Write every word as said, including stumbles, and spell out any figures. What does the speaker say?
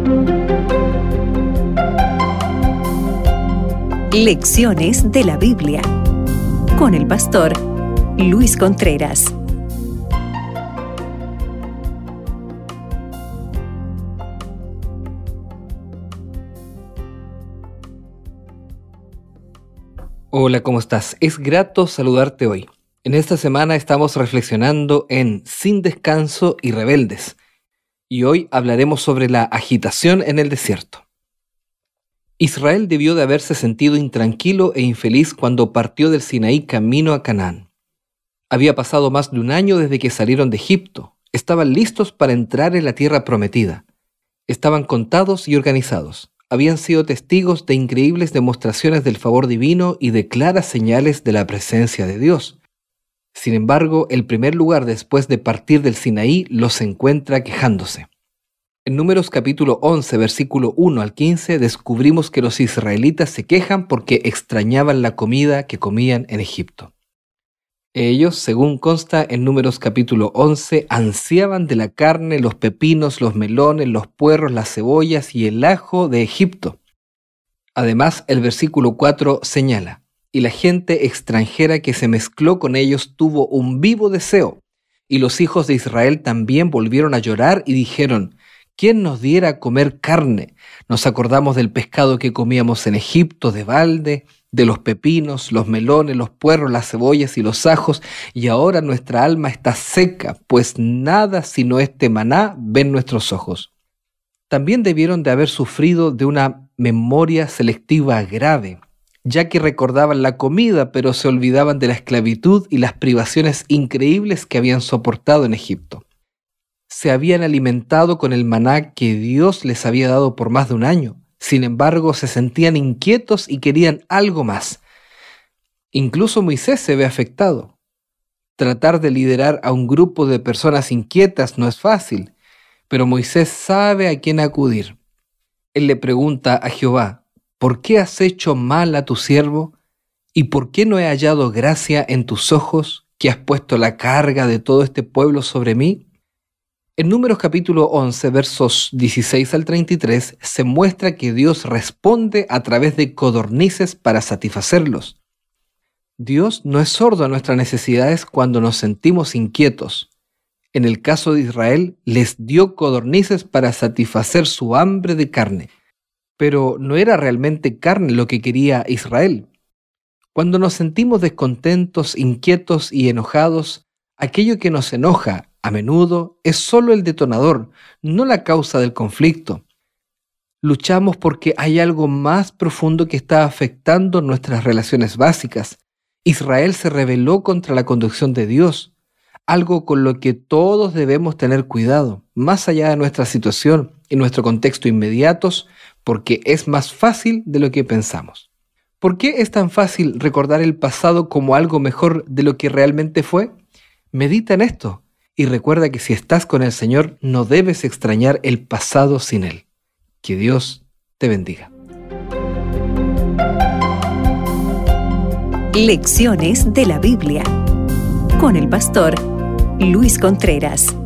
Lecciones de la Biblia con el pastor Luis Contreras. Hola, ¿cómo estás? Es grato saludarte hoy. En esta semana estamos reflexionando en Sin descanso y rebeldes. Y hoy hablaremos sobre la agitación en el desierto. Israel debió de haberse sentido intranquilo e infeliz cuando partió del Sinaí camino a Canaán. Había pasado más de un año desde que salieron de Egipto. Estaban listos para entrar en la tierra prometida. Estaban contados y organizados. Habían sido testigos de increíbles demostraciones del favor divino y de claras señales de la presencia de Dios. Sin embargo, el primer lugar después de partir del Sinaí los encuentra quejándose. En Números capítulo once, versículo uno al quince, descubrimos que los israelitas se quejan porque extrañaban la comida que comían en Egipto. Ellos, según consta en Números capítulo once, ansiaban de la carne, los pepinos, los melones, los puerros, las cebollas y el ajo de Egipto. Además, el versículo cuatro señala, y la gente extranjera que se mezcló con ellos tuvo un vivo deseo, y los hijos de Israel también volvieron a llorar y dijeron, ¿quién nos diera a comer carne? Nos acordamos del pescado que comíamos en Egipto de balde, de los pepinos, los melones, los puerros, las cebollas y los ajos, y ahora nuestra alma está seca, pues nada sino este maná ven nuestros ojos. También debieron de haber sufrido de una memoria selectiva grave, ya que recordaban la comida, pero se olvidaban de la esclavitud y las privaciones increíbles que habían soportado en Egipto. Se habían alimentado con el maná que Dios les había dado por más de un año. Sin embargo, se sentían inquietos y querían algo más. Incluso Moisés se ve afectado. Tratar de liderar a un grupo de personas inquietas no es fácil, pero Moisés sabe a quién acudir. Él le pregunta a Jehová, ¿por qué has hecho mal a tu siervo? ¿Y por qué no he hallado gracia en tus ojos, que has puesto la carga de todo este pueblo sobre mí? En Números capítulo once, versos dieciséis al treinta y tres, se muestra que Dios responde a través de codornices para satisfacerlos. Dios no es sordo a nuestras necesidades cuando nos sentimos inquietos. En el caso de Israel, les dio codornices para satisfacer su hambre de carne. Pero no era realmente carne lo que quería Israel. Cuando nos sentimos descontentos, inquietos y enojados, aquello que nos enoja, a menudo, es solo el detonador, no la causa del conflicto. Luchamos porque hay algo más profundo que está afectando nuestras relaciones básicas. Israel se rebeló contra la conducción de Dios, algo con lo que todos debemos tener cuidado, más allá de nuestra situación y nuestro contexto inmediatos, porque es más fácil de lo que pensamos. ¿Por qué es tan fácil recordar el pasado como algo mejor de lo que realmente fue? Medita en esto. Y recuerda que si estás con el Señor, no debes extrañar el pasado sin Él. Que Dios te bendiga. Lecciones de la Biblia con el pastor Luis Contreras.